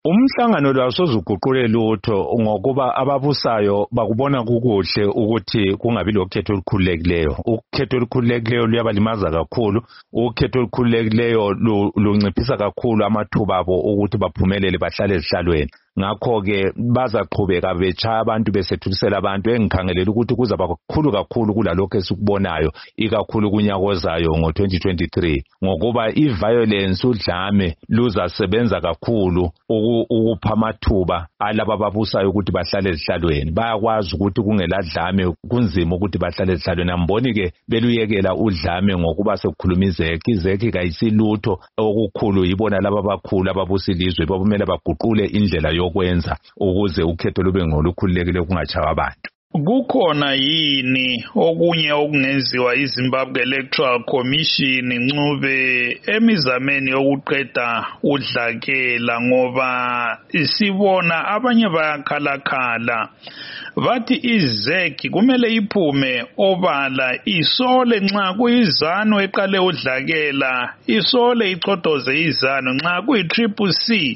Umhlangano lo awusozuguqule lutho ngokuba ababusayo bakubona kukuhle ukuthi kungabi lokhetho olukhululekileyo. Ukhetho olukhululekileyo luyabalimaza kakhulu. Ukhetho olukhululekileyo lunciphisa kakhulu amathuba abo ukuthi baphumelele bahlale ezihlalweni. Ngakho-ke bazaqhubeka betshaya abantu besethulisela abantu engikhangelela ukuthi kuzaba kakhulu kakhulu kulalokho esikubonayo ikakhulu kunyaka ozayo ngo-2023 ngokuba i-violence udlame luzasebenza kakhulu ukupha amathuba alaba ababusayo ukuthi bahlale ezihlalweni. Bayakwazi ukuthi kungeladlame kunzima ukuthi bahlale ezihlalweni. Amboni-ke beluyekela udlame ngokuba sekukhuluma izekhi kayisilutho okukhulu yibona laba abakhulu ababusa ilizwe babumele baguqule indlela yokwenza ukuze ukhetho lube ngolukhululekile kungatshaywa abantu. Kukhona yini okunye okungenziwa iZimbabwe Electoral Commission ncube emizameni yokuqeda udlakela ngoba sibona abanye bayakhalakhala bathi izeki kumele iphume obala isole nxa kuyizano eqale udlakela isole ichodoze izano nxa kuyi-Triple C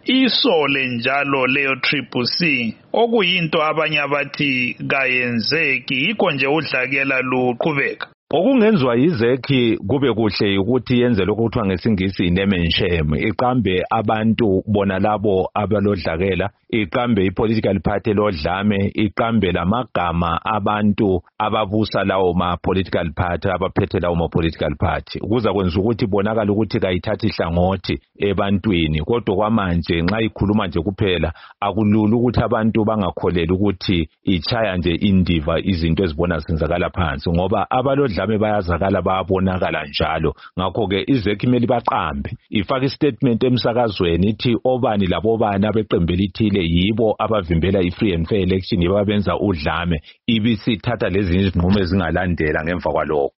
isole njalo leyo Triple C okuyinto abanye abathi kayenzeki yikho nje udlakela luqhubeka. Okungenziwa yizekhi kube kuhle ukuthi yenze lokho kuthiwa ngesingisi i-name and shame, iqambe abantu bona labo abalodlakela, iqambe i-political party lodlame, iqambe lamagama abantu ababusa lawo ma-political party abaphethe lawo ma-political party kuza kwenza ukuthi ibonakala ukuthi kayithathi ihlangothi ebantwini. Kodwa kwamanje nxa ikhuluma nje kuphela akulula ukuthi abantu bangakholeli ukuthi itshaya nje indiva izinto ezibona zenzakala phansi ngoba abalodlame bayazakala bayabonakala njalo. Ngakho-ke izekhi imele baqambe ifake istatement emsakazweni ithi obani labobani abeqembu elithile yibo abavimbela i-free and fair election yibo abenza udlame ibisithatha lezi izinqumo ezingalandela ngemva kwalokho.